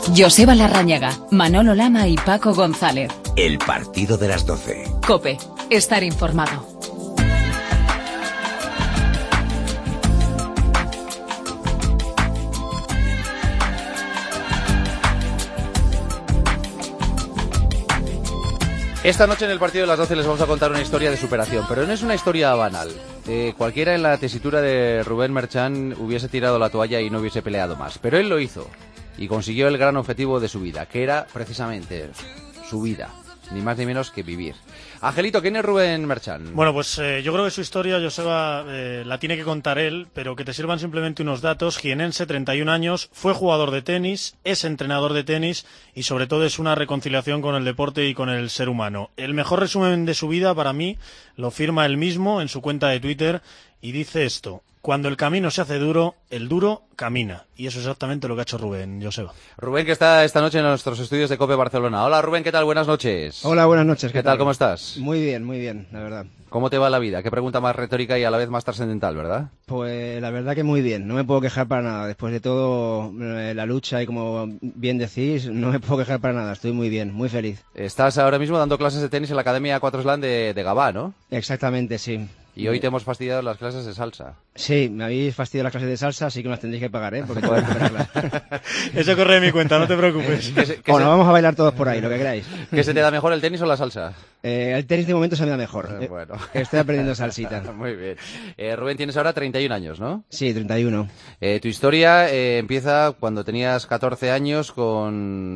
Joseba Larrañaga, Manolo Lama y Paco González. El partido de las 12. COPE. Estar informado. Esta noche en el partido de las 12 les vamos a contar una historia de superación, pero no es una historia banal. Cualquiera en la tesitura de Rubén Merchán hubiese tirado la toalla y no hubiese peleado más, pero él lo hizo y consiguió el gran objetivo de su vida, que era precisamente su vida, ni más ni menos que vivir. Angelito, ¿quién es Rubén Merchán? Bueno, pues yo creo que su historia, Joseba, la tiene que contar él, pero que te sirvan simplemente unos datos. Jienense, 31 años, fue jugador de tenis, es entrenador de tenis y sobre todo es una reconciliación con el deporte y con el ser humano. El mejor resumen de su vida para mí lo firma él mismo en su cuenta de Twitter y dice esto: cuando el camino se hace duro, el duro camina. Y eso es exactamente lo que ha hecho Rubén, Joseba. Rubén, que está esta noche en nuestros estudios de COPE Barcelona. Hola Rubén, ¿qué tal? Buenas noches. Hola, buenas noches. ¿Qué tal? ¿Cómo estás? Muy bien, la verdad. ¿Cómo te va la vida? Qué pregunta más retórica y a la vez más trascendental, ¿verdad? Pues la verdad que muy bien, no me puedo quejar para nada. Después de todo, la lucha y como bien decís, no me puedo quejar para nada. Estoy muy bien, muy feliz. Estás ahora mismo dando clases de tenis en la Academia 4 Slam de Gavà, ¿no? Exactamente, sí. Y hoy te hemos fastidiado las clases de salsa. Sí, me habéis fastidiado las clases de salsa, así que me las tendréis que pagar, porque tengo que recuperarlas. Eso corre de mi cuenta, no te preocupes. Bueno, vamos a bailar todos por ahí, lo que queráis. ¿Qué se te da mejor, el tenis o la salsa? El tenis de momento se me da mejor. Bueno. Estoy aprendiendo salsita. Muy bien. Rubén, tienes ahora 31 años, ¿no? Sí, 31. Tu historia empieza cuando tenías 14 años, con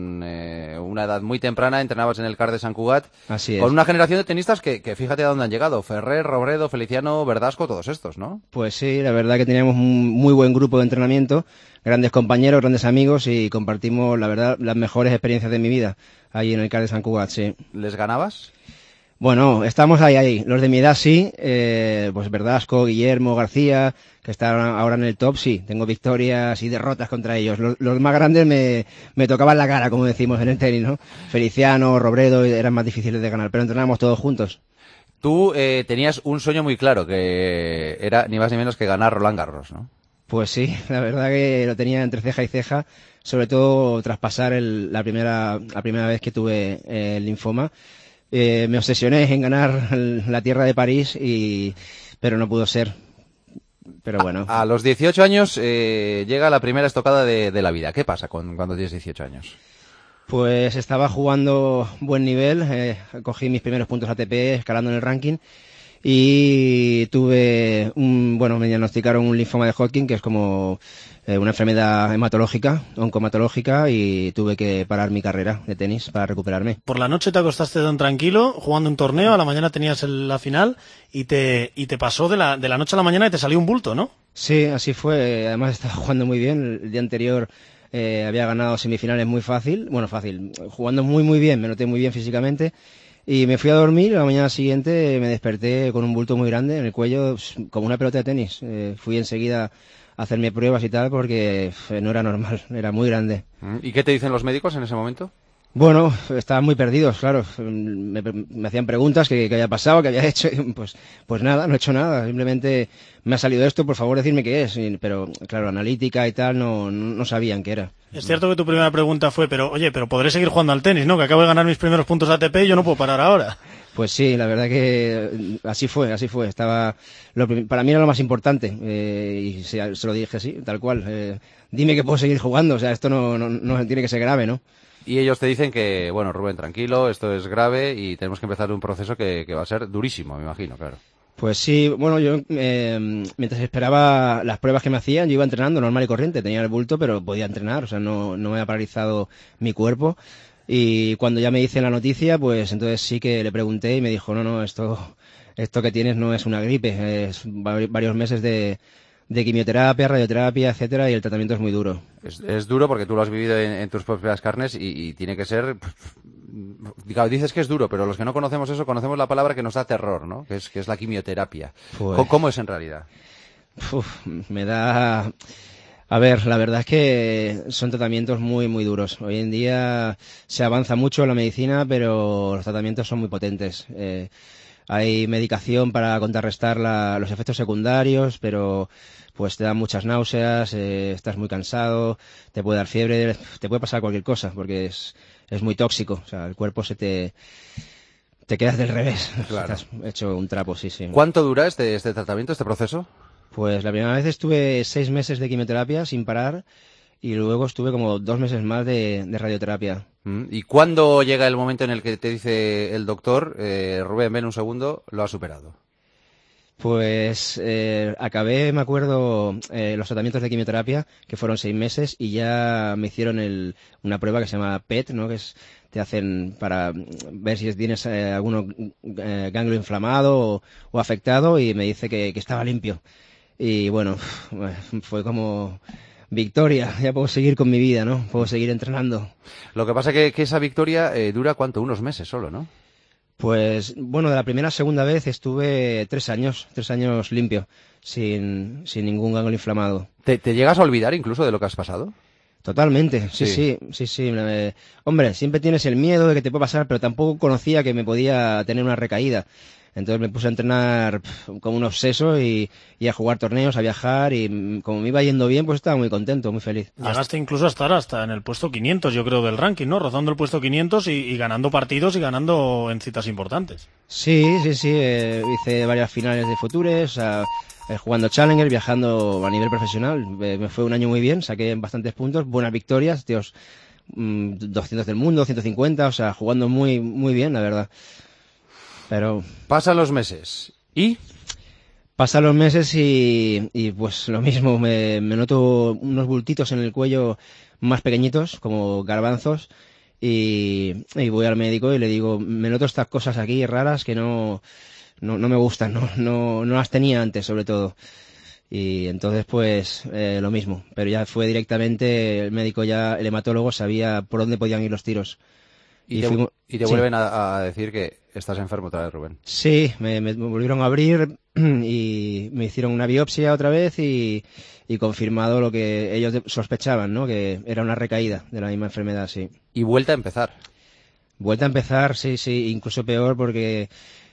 una edad muy temprana, entrenabas en el CAR de Sant Cugat. Así es. Con una generación de tenistas que fíjate a dónde han llegado. Ferrer, Robredo, Feliciano, Verdasco, todos estos, ¿no? Pues sí, la verdad que teníamos un muy buen grupo de entrenamiento, grandes compañeros, grandes amigos y compartimos, la verdad, las mejores experiencias de mi vida ahí en el CAR de Sant Cugat, sí. ¿Les ganabas? Bueno, estamos ahí. Los de mi edad sí, pues Verdasco, Guillermo, García, que están ahora en el top, sí. Tengo victorias y derrotas contra ellos. Los más grandes me tocaban la cara, como decimos en el tenis, ¿no? Feliciano, Robredo, eran más difíciles de ganar, pero entrenábamos todos juntos. Tú tenías un sueño muy claro, que era ni más ni menos que ganar Roland Garros, ¿no? Pues sí, la verdad que lo tenía entre ceja y ceja, sobre todo tras pasar la primera vez que tuve el linfoma. Me obsesioné en ganar la tierra de París, pero no pudo ser. Pero bueno. A los 18 años llega la primera estocada de la vida. ¿Qué pasa cuando tienes 18 años? Pues estaba jugando buen nivel, cogí mis primeros puntos ATP escalando en el ranking y tuve me diagnosticaron un linfoma de Hodgkin, que es como una enfermedad hematológica, oncohematológica, y tuve que parar mi carrera de tenis para recuperarme. Por la noche te acostaste tan tranquilo jugando un torneo, a la mañana tenías la final y te pasó de la noche a la mañana y te salió un bulto, ¿no? Sí, así fue. Además estaba jugando muy bien. El día anterior había ganado semifinales muy fácil, jugando muy bien, me noté muy bien físicamente. Y me fui a dormir y la mañana siguiente me desperté con un bulto muy grande en el cuello, como una pelota de tenis. Fui enseguida a hacerme pruebas y tal porque no era normal, era muy grande. ¿Y qué te dicen los médicos en ese momento? Bueno, estaban muy perdidos, claro. Me hacían preguntas que había pasado, que había hecho. Pues nada, no he hecho nada. Simplemente me ha salido esto, por favor, decidme qué es. Pero claro, analítica y tal no sabían qué era. Es cierto que tu primera pregunta fue, pero podré seguir jugando al tenis, ¿no? Que acabo de ganar mis primeros puntos ATP y yo no puedo parar ahora. Pues sí, la verdad que así fue. Para mí era lo más importante, y se lo dije así, tal cual. Dime que puedo seguir jugando, o sea, esto no tiene que ser grave, ¿no? Y ellos te dicen que, bueno, Rubén, tranquilo, esto es grave y tenemos que empezar un proceso que va a ser durísimo, me imagino, claro. Pues sí, bueno, yo mientras esperaba las pruebas que me hacían, yo iba entrenando normal y corriente, tenía el bulto, pero podía entrenar, o sea, no me ha paralizado mi cuerpo. Y cuando ya me dicen la noticia, pues entonces sí que le pregunté y me dijo, no, esto que tienes no es una gripe, es varios meses de quimioterapia, radioterapia, etcétera, y el tratamiento es muy duro. Es duro porque tú lo has vivido en tus propias carnes y tiene que ser... Claro, dices que es duro, pero los que no conocemos eso, conocemos la palabra que nos da terror, ¿no? Que es la quimioterapia. Pues... ¿Cómo es en realidad? Me da... A ver, la verdad es que son tratamientos muy duros. Hoy en día se avanza mucho en la medicina, pero los tratamientos son muy potentes. hay medicación para contrarrestar los efectos secundarios, pero pues te dan muchas náuseas, estás muy cansado, te puede dar fiebre, te puede pasar cualquier cosa, porque es muy tóxico, o sea, el cuerpo te quedas del revés, Claro. estás hecho un trapo, sí, sí. ¿Cuánto dura este tratamiento, este proceso? Pues la primera vez estuve 6 meses de quimioterapia sin parar y luego estuve como 2 meses más de radioterapia. ¿Y cuándo llega el momento en el que te dice el doctor, Rubén, ven un segundo, lo has superado? Pues acabé, me acuerdo, los tratamientos de quimioterapia, que fueron 6 meses, y ya me hicieron una prueba que se llama PET, ¿no? Te hacen para ver si tienes algún ganglio inflamado o afectado, y me dice que estaba limpio. Y bueno, fue como victoria, ya puedo seguir con mi vida, ¿no? Puedo seguir entrenando. Lo que pasa que esa victoria dura, ¿cuánto? Unos meses solo, ¿no? Pues bueno, de la primera a segunda vez estuve 3 años limpio, sin ningún ganglio inflamado. ¿Te llegas a olvidar incluso de lo que has pasado? Totalmente, Sí. sí. Hombre, siempre tienes el miedo de que te pueda pasar, pero tampoco conocía que me podía tener una recaída. Entonces me puse a entrenar como un obseso y a jugar torneos, a viajar, y como me iba yendo bien, pues estaba muy contento, muy feliz. Llegaste incluso a estar hasta en el puesto 500, yo creo, del ranking, ¿no? Rozando el puesto 500 y ganando partidos y ganando en citas importantes. Sí, hice varias finales de Futures, o sea, jugando Challenger, viajando a nivel profesional. Me fue un año muy bien, saqué bastantes puntos, buenas victorias, 200 del mundo, 150, o sea, jugando muy, muy bien, la verdad. Pero Pasan los meses. ¿Y? pasan los meses y pues lo mismo, me noto unos bultitos en el cuello más pequeñitos, como garbanzos, y voy al médico y le digo, me noto estas cosas aquí raras que no me gustan, no las tenía antes, sobre todo. Y entonces pues lo mismo, pero ya fue directamente, el médico ya, el hematólogo sabía por dónde podían ir los tiros. Y te Sí. vuelven a decir que estás enfermo otra vez, Rubén. Sí, me volvieron a abrir y me hicieron una biopsia otra vez y confirmado lo que ellos sospechaban, ¿no? Que era una recaída de la misma enfermedad, sí. Y vuelta a empezar. Vuelta a empezar, sí, incluso peor porque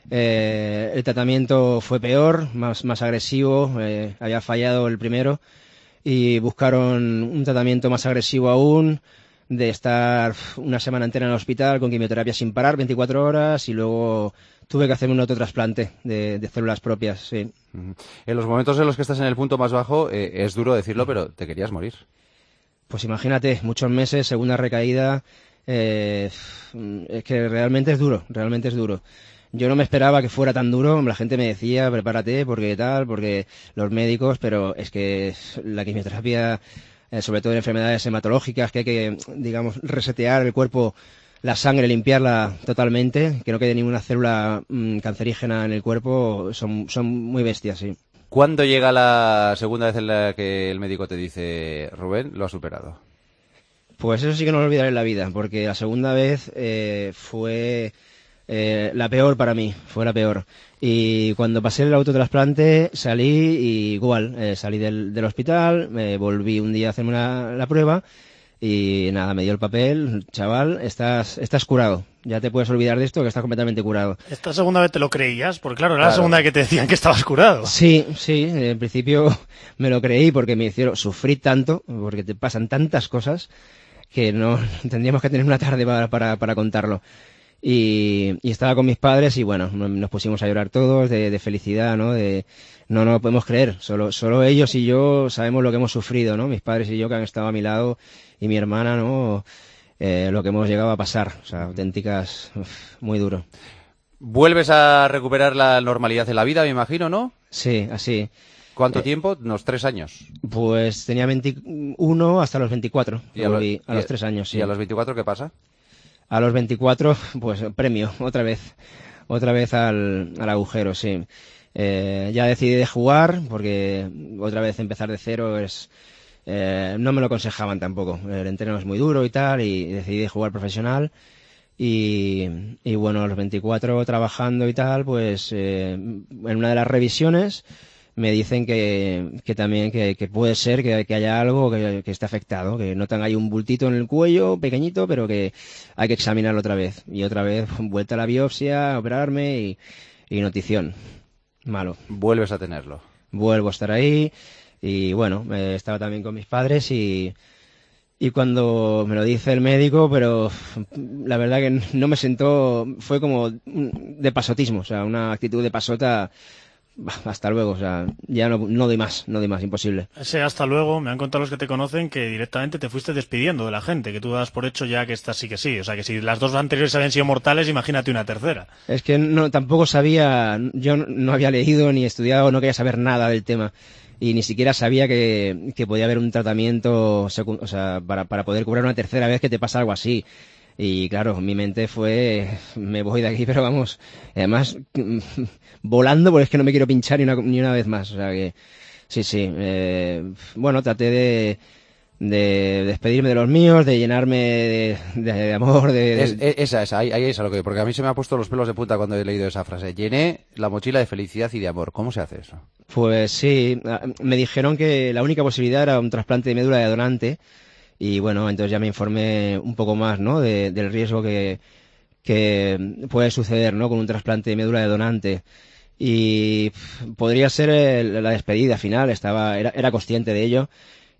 el tratamiento fue peor, más agresivo, había fallado el primero y buscaron un tratamiento más agresivo aún, de estar una semana entera en el hospital con quimioterapia sin parar, 24 horas, y luego tuve que hacerme un autotrasplante de células propias, sí. En los momentos en los que estás en el punto más bajo, es duro decirlo, pero te querías morir. Pues imagínate, muchos meses, segunda recaída, es que realmente es duro, realmente es duro. Yo no me esperaba que fuera tan duro, la gente me decía, prepárate, porque los médicos, pero es que la quimioterapia, sobre todo en enfermedades hematológicas, que hay que, digamos, resetear el cuerpo, la sangre, limpiarla totalmente, que no quede ninguna célula cancerígena en el cuerpo, son muy bestias, sí. ¿Cuándo llega la segunda vez en la que el médico te dice, Rubén, lo has superado? Pues eso sí que no lo olvidaré en la vida, porque la segunda vez fue la peor para mí, fue la peor. Y cuando pasé el autotrasplante salí y igual, salí del hospital, volví un día a hacerme la prueba y nada, me dio el papel, chaval, estás curado, ya te puedes olvidar de esto, que estás completamente curado. ¿Esta segunda vez te lo creías? Porque claro, era la segunda vez que te decían que estabas curado. Sí, en principio me lo creí porque me hicieron sufrir tanto, porque te pasan tantas cosas que no tendríamos que tener una tarde para contarlo. Y estaba con mis padres y bueno, nos pusimos a llorar todos de felicidad, ¿no? No lo podemos creer, solo ellos y yo sabemos lo que hemos sufrido, ¿no? Mis padres y yo que han estado a mi lado y mi hermana, ¿no? Lo que hemos llegado a pasar, o sea, auténticas, muy duro. Vuelves a recuperar la normalidad en la vida, me imagino, ¿no? Sí, así. ¿Cuánto tiempo? Unos 3 años. Pues tenía 21 hasta los 24, ¿Y volví a los 3 años, sí. ¿Y a los 24 qué pasa? A los 24, pues premio, otra vez al agujero, sí. Ya decidí de jugar, porque otra vez empezar de cero no me lo aconsejaban tampoco. El entreno es muy duro y tal, y decidí de jugar profesional. Y bueno, a los 24 trabajando y tal, pues en una de las revisiones me dicen que también que puede ser que haya algo que esté afectado, que notan ahí un bultito en el cuello, pequeñito, pero que hay que examinarlo otra vez. Y otra vez, vuelta a la biopsia, a operarme notición. Malo. Vuelves a tenerlo. Vuelvo a estar ahí y bueno, estaba también con mis padres y cuando me lo dice el médico, pero la verdad que no me sentó, fue como de pasotismo, o sea, una actitud de pasota, hasta luego, o sea, ya no doy más, imposible. Ese hasta luego, me han contado los que te conocen que directamente te fuiste despidiendo de la gente, que tú das por hecho ya que esta sí que sí, o sea, que si las dos anteriores habían sido mortales, imagínate una tercera. Es que tampoco sabía, yo no había leído ni estudiado, no quería saber nada del tema. Y ni siquiera sabía que podía haber un tratamiento, o sea, para poder curar una tercera vez que te pasa algo así. Y claro, mi mente fue, me voy de aquí, pero vamos, además, volando, porque es que no me quiero pinchar ni una vez más. O sea que, sí. Bueno, traté de despedirme de los míos, de llenarme de amor, Esa, ahí es a lo que... Porque a mí se me ha puesto los pelos de punta cuando he leído esa frase. Llené la mochila de felicidad y de amor. ¿Cómo se hace eso? Pues sí, me dijeron que la única posibilidad era un trasplante de médula de donante y bueno, entonces ya me informé un poco más, ¿no? Del riesgo que puede suceder, ¿no? Con un trasplante de médula de donante y podría ser la despedida final, era consciente de ello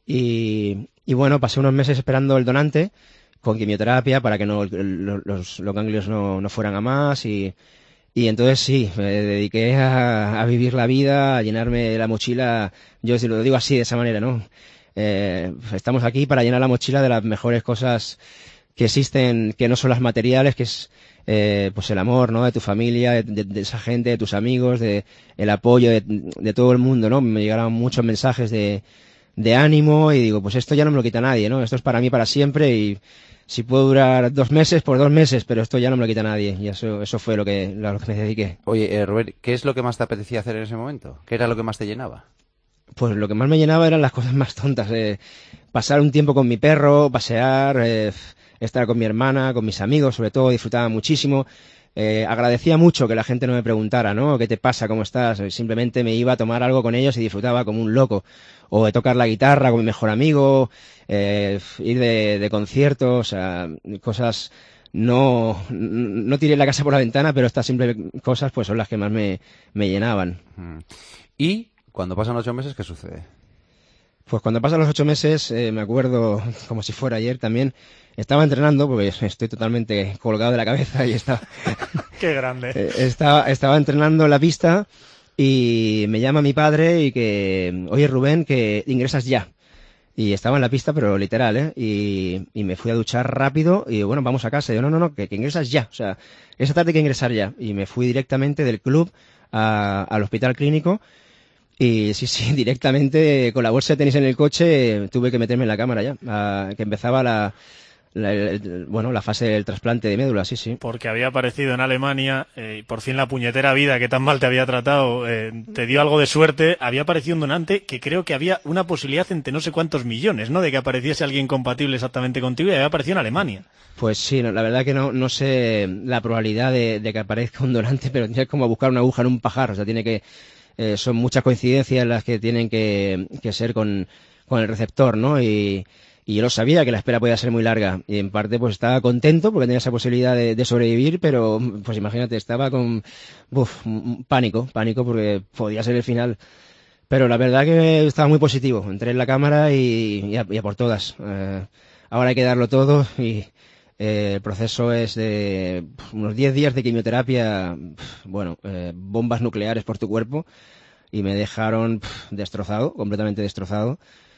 y bueno, pasé unos meses esperando el donante con quimioterapia para que los ganglios no fueran a más y entonces sí, me dediqué a vivir la vida, a llenarme la mochila, yo lo digo así, de esa manera, ¿no? Estamos aquí para llenar la mochila de las mejores cosas que existen, que no son las materiales, que es pues el amor, ¿no? De tu familia, de esa gente, de tus amigos, el apoyo de todo el mundo, ¿no? Me llegaron muchos mensajes de ánimo y digo, pues esto ya no me lo quita nadie, ¿no? Esto es para mí para siempre y si puedo durar 2 meses, por 2 meses, pero esto ya no me lo quita nadie. Y eso fue lo que me dediqué. Oye, Rubén, ¿qué es lo que más te apetecía hacer en ese momento? ¿Qué era lo que más te llenaba? Pues lo que más me llenaba eran las cosas más tontas. Pasar un tiempo con mi perro, pasear, estar con mi hermana, con mis amigos, sobre todo, disfrutaba muchísimo. Agradecía mucho que la gente no me preguntara, ¿no? ¿Qué te pasa? ¿Cómo estás? Simplemente me iba a tomar algo con ellos y disfrutaba como un loco. O de tocar la guitarra con mi mejor amigo, ir de conciertos, o sea, cosas, no tiré la casa por la ventana, pero estas simples cosas pues son las que más me llenaban. ¿Y cuando pasan 8 meses, qué sucede? Pues cuando pasan los 8 meses, me acuerdo como si fuera ayer también, estaba entrenando, porque estoy totalmente colgado de la cabeza y estaba... ¡Qué grande! Estaba entrenando en la pista y me llama mi padre y que, oye Rubén, que ingresas ya. Y estaba en la pista, pero literal, ¿eh? Y me fui a duchar rápido y bueno, vamos a casa. Y yo, no, que ingresas ya. O sea, esa tarde hay que ingresar ya. Y me fui directamente del club al hospital clínico. Y sí, directamente con la bolsa de tenis en el coche tuve que meterme en la cámara ya. Que empezaba la fase del trasplante de médula, sí. Porque había aparecido en Alemania, y por fin la puñetera vida que tan mal te había tratado, te dio algo de suerte, había aparecido un donante que creo que había una posibilidad entre no sé cuántos millones, ¿no? De que apareciese alguien compatible exactamente contigo y había aparecido en Alemania. Pues sí, la verdad que no sé la probabilidad de que aparezca un donante, pero es como buscar una aguja en un pajar, o sea, son muchas coincidencias las que tienen que ser con el receptor, ¿no? Y yo lo sabía que la espera podía ser muy larga y en parte pues estaba contento porque tenía esa posibilidad de sobrevivir, pero pues imagínate, estaba con pánico porque podía ser el final. Pero la verdad que estaba muy positivo. Entré en la cámara y a por todas. Ahora hay que darlo todo y el proceso es de unos 10 días de quimioterapia, bombas nucleares por tu cuerpo y me dejaron destrozado, completamente destrozado.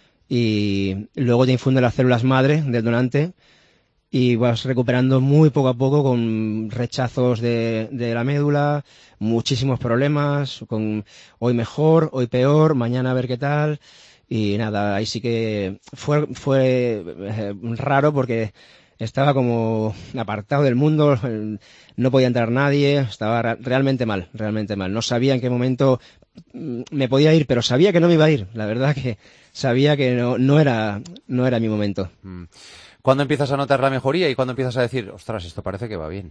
Y luego te infunden las células madre del donante y vas recuperando muy poco a poco con rechazos de la médula, muchísimos problemas, con hoy mejor, hoy peor, mañana a ver qué tal. Y nada, ahí sí que fue raro porque estaba como apartado del mundo, no podía entrar nadie, estaba realmente mal. No sabía en qué momento me podía ir, pero sabía que no me iba a ir. La verdad que sabía que no era mi momento. ¿Cuándo empiezas a notar la mejoría y cuándo empiezas a decir, ostras, esto parece que va bien?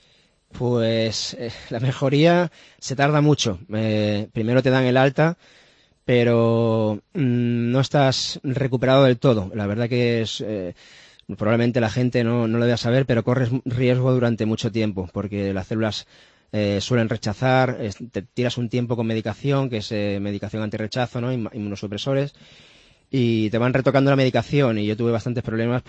Pues la mejoría se tarda mucho. Primero te dan el alta, pero no estás recuperado del todo. La verdad que es... probablemente la gente no lo deba saber, pero corres riesgo durante mucho tiempo, porque las células suelen rechazar, te tiras un tiempo con medicación, que es medicación antirrechazo, ¿no? Inmunosupresores, y te van retocando la medicación, y yo tuve bastantes problemas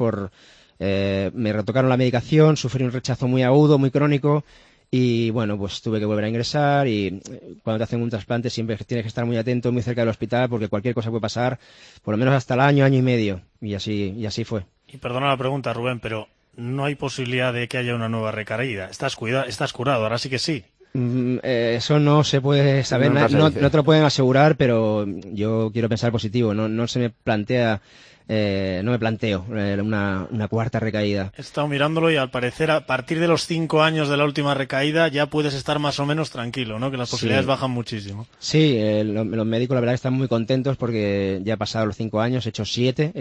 me retocaron la medicación, sufrí un rechazo muy agudo, muy crónico, y bueno, pues tuve que volver a ingresar, y cuando te hacen un trasplante siempre tienes que estar muy atento, muy cerca del hospital, porque cualquier cosa puede pasar, por lo menos hasta el año y medio, y así fue. Y perdona la pregunta, Rubén, pero no hay posibilidad de que haya una nueva recaída. Estás curado, ahora sí que sí. Eso no se puede saber, no te lo pueden asegurar, pero yo quiero pensar positivo, no se me plantea, no me planteo una cuarta recaída. He estado mirándolo y al parecer a partir de los 5 años de la última recaída ya puedes estar más o menos tranquilo, ¿no? Que las posibilidades bajan muchísimo. Sí, los médicos la verdad están muy contentos porque ya he pasado los 5 años, he hecho 7,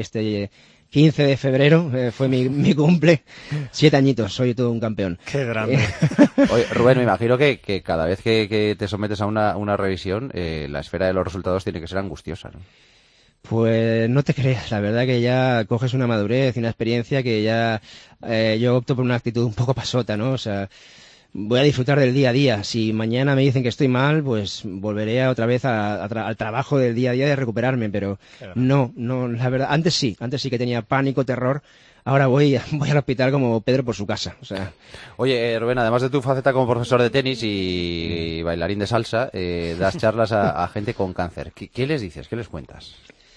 15 de febrero fue mi cumple. 7 añitos, soy todo un campeón. ¡Qué grande! Oye, Rubén, me imagino que cada vez que te sometes a una revisión, la esfera de los resultados tiene que ser angustiosa, ¿no? Pues no te creas, la verdad que ya coges una madurez y una experiencia que ya yo opto por una actitud un poco pasota, ¿no? O sea, voy a disfrutar del día a día. Si mañana me dicen que estoy mal, pues volveré otra vez al trabajo del día a día de recuperarme, pero claro. No, la verdad, antes sí que tenía pánico, terror. Ahora voy al hospital como Pedro por su casa, o sea. Oye, Rubén, además de tu faceta como profesor de tenis y bailarín de salsa, das charlas a gente con cáncer. ¿Qué les dices? ¿Qué les cuentas?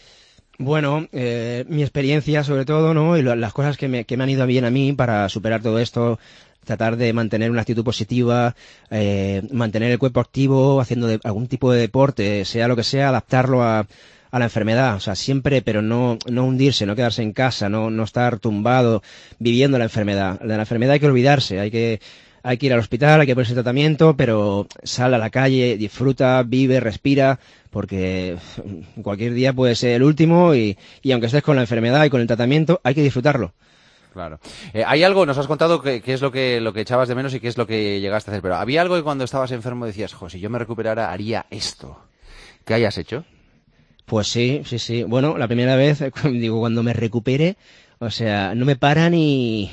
Bueno, mi experiencia sobre todo, ¿no? Y las cosas que me han ido bien a mí para superar todo esto, tratar de mantener una actitud positiva, mantener el cuerpo activo, haciendo algún tipo de deporte, sea lo que sea, adaptarlo a la enfermedad, o sea, siempre, pero no hundirse, no quedarse en casa, no estar tumbado viviendo la enfermedad. De la enfermedad hay que olvidarse, hay que ir al hospital, hay que ponerse tratamiento, pero sal a la calle, disfruta, vive, respira, porque cualquier día puede ser el último y aunque estés con la enfermedad y con el tratamiento, hay que disfrutarlo. Claro. Hay algo, nos has contado que es lo que echabas de menos y qué es lo que llegaste a hacer, pero había algo que cuando estabas enfermo decías, si yo me recuperara haría esto. ¿Qué hayas hecho? Pues sí. Bueno, la primera vez, cuando me recupere, o sea, no me para ni...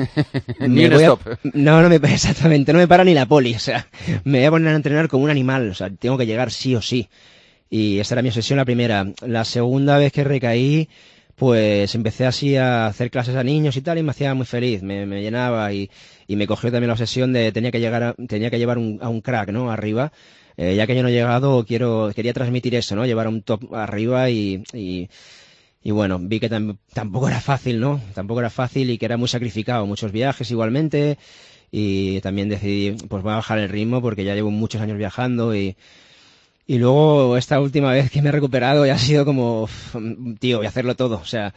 ni un stop. Exactamente, no me para ni la poli, o sea, me voy a poner a entrenar como un animal, o sea, tengo que llegar sí o sí. Y esa era mi obsesión la primera. La segunda vez que recaí, pues empecé así a hacer clases a niños y tal, y me hacía muy feliz, me llenaba y me cogió también la obsesión de tenía que llevar a un crack, ¿no? Arriba. Ya que yo no he llegado, quería transmitir eso, ¿no? Llevar a un top arriba y bueno, vi que tampoco era fácil, ¿no? Tampoco era fácil y que era muy sacrificado. Muchos viajes igualmente y también decidí, pues voy a bajar el ritmo porque ya llevo muchos años viajando y luego esta última vez que me he recuperado ya ha sido como, tío, voy a hacerlo todo. O sea,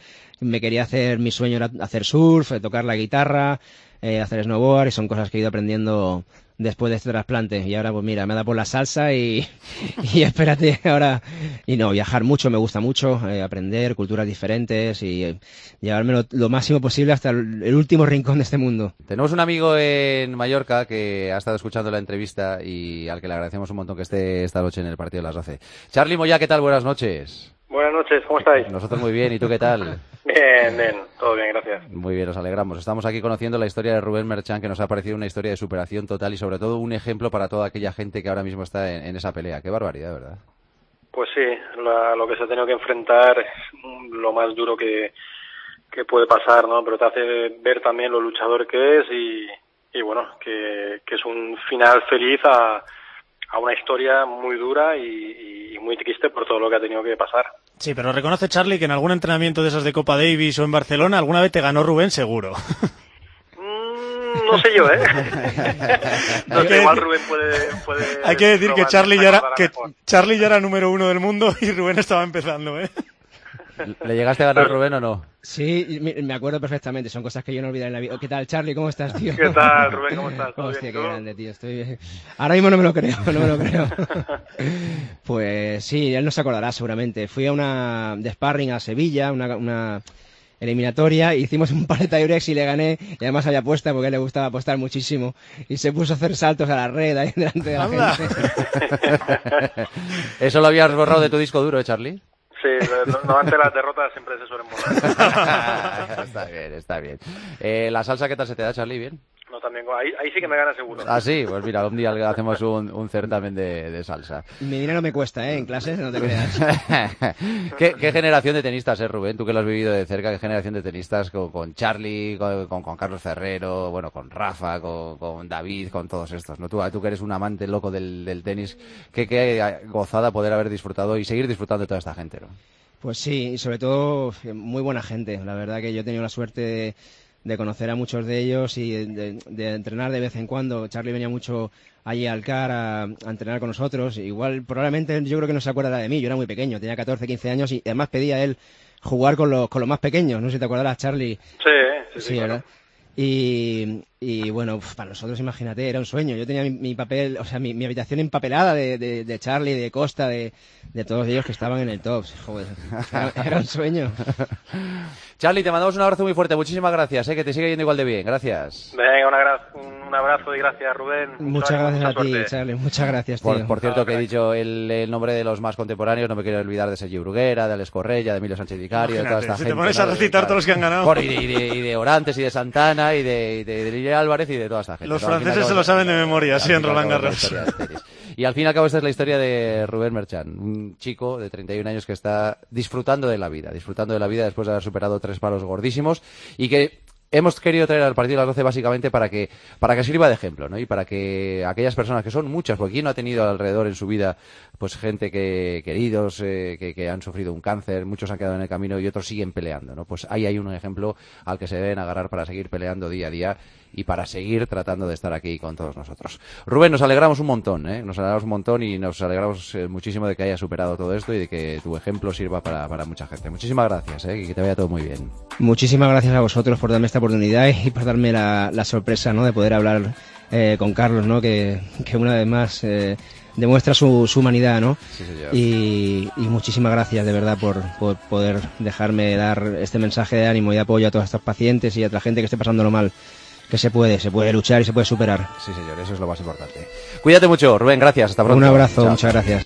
mi sueño era hacer surf, tocar la guitarra, hacer snowboard y son cosas que he ido aprendiendo después de este trasplante. Y ahora, pues mira, me da por la salsa y espérate, ahora... Y no, viajar mucho, me gusta mucho, aprender culturas diferentes y llevarme lo máximo posible hasta el último rincón de este mundo. Tenemos un amigo en Mallorca que ha estado escuchando la entrevista y al que le agradecemos un montón que esté esta noche en el partido de las 12. Charly Moyá, ¿qué tal? Buenas noches. Buenas noches, ¿cómo estáis? Nosotros muy bien, ¿y tú qué tal? Bien, todo bien, gracias. Muy bien, nos alegramos. Estamos aquí conociendo la historia de Rubén Merchan, que nos ha parecido una historia de superación total y sobre todo un ejemplo para toda aquella gente que ahora mismo está en esa pelea. Qué barbaridad, ¿verdad? Pues sí, lo que se ha tenido que enfrentar es lo más duro que puede pasar, ¿no? Pero te hace ver también lo luchador que es y bueno, que es un final feliz a una historia muy dura y muy triste por todo lo que ha tenido que pasar. Sí, pero reconoce, Charly, que en algún entrenamiento de esos de Copa Davis o en Barcelona alguna vez te ganó Rubén seguro. No sé yo, ¿eh? No sé, igual Rubén puede... Hay que decir que Charly ya era número 1 del mundo y Rubén estaba empezando, ¿eh? ¿Le llegaste a ganar Rubén o no? Sí, me acuerdo perfectamente, son cosas que yo no olvidaré en la vida. ¿Qué tal, Charly? ¿Cómo estás, tío? ¿Qué tal, Rubén? ¿Cómo estás? Hostia, qué grande, tío. Estoy bien. Ahora mismo no me lo creo. Pues sí, él no se acordará seguramente. Fui a una de sparring a Sevilla, una eliminatoria, hicimos un par de tiebreaks y le gané, y además había apuesta porque a él le gustaba apostar muchísimo y se puso a hacer saltos a la red ahí delante de la gente. ¿Eso lo habías borrado de tu disco duro, Charly? Sí, normalmente las derrotas siempre se suelen borrar. Está bien. ¿La salsa qué tal se te da, Charly? ¿Bien? no también ahí sí que me gana seguro. Ah, sí, pues mira, un día hacemos un certamen de salsa. Mi dinero me cuesta, en clases, no te creas. ¿Qué generación de tenistas, Rubén? Tú que lo has vivido de cerca, ¿qué generación de tenistas con Charlie, con Carlos Ferrero, bueno, con Rafa, con David, con todos estos, ¿no? Tú que eres un amante loco del tenis, qué gozada poder haber disfrutado y seguir disfrutando de toda esta gente, ¿no? Pues sí, y sobre todo muy buena gente. La verdad que yo he tenido la suerte de conocer a muchos de ellos y de entrenar de vez en cuando. Charlie venía mucho allí al CAR a entrenar con nosotros. Igual, probablemente, yo creo que no se acuerda de mí. Yo era muy pequeño, tenía 14, 15 años y además pedía a él jugar con los más pequeños. No sé si te acordarás, Charlie. Sí, ¿verdad? claro. Y bueno, para nosotros, imagínate, era un sueño. Yo tenía mi papel, o sea, mi habitación empapelada de Charlie, de Costa, de todos ellos que estaban en el top. Joder, era un sueño. Charlie, te mandamos un abrazo muy fuerte. Muchísimas gracias, que te siga yendo igual de bien. Gracias. Venga, un abrazo y gracias, Rubén. Muchas gracias a ti, Charlie. Muchas gracias, tío. Por cierto, que he dicho el nombre de los más contemporáneos. No me quiero olvidar de Sergio Bruguera, de Alex Correia, de Emilio Sánchez Vicario, de toda esta gente. Te pones a recitar todos los que han ganado. Y de Orantes, y de Santana, y de Lille Álvarez, y de toda esta gente. Los franceses se lo saben de memoria, sí, en Roland Garros. Y al fin y al cabo esta es la historia de Rubén Merchan, un chico de 31 años que está disfrutando de la vida después de haber superado 3 palos gordísimos y que hemos querido traer al partido de las 12 básicamente para que sirva de ejemplo, ¿no? Y para que aquellas personas que son muchas, porque ¿quién no ha tenido alrededor en su vida pues gente queridos que han sufrido un cáncer, muchos han quedado en el camino y otros siguen peleando, ¿no? Pues ahí hay un ejemplo al que se deben agarrar para seguir peleando día a día y para seguir tratando de estar aquí con todos nosotros. Rubén, nos alegramos un montón, nos alegramos un montón y nos alegramos muchísimo de que hayas superado todo esto y de que tu ejemplo sirva para mucha gente. Muchísimas gracias, y que te vaya todo muy bien. Muchísimas gracias a vosotros por darme esta oportunidad y por darme la sorpresa, ¿no?, de poder hablar con Carlos, ¿no?, que una vez más demuestra su humanidad, ¿no? Sí, señor. Y muchísimas gracias de verdad por poder dejarme dar este mensaje de ánimo y de apoyo a todos estos pacientes y a la gente que esté pasándolo mal. Que se puede luchar y se puede superar. Sí, señor, eso es lo más importante. Cuídate mucho, Rubén, gracias, hasta pronto. Un abrazo, Chao. Muchas gracias.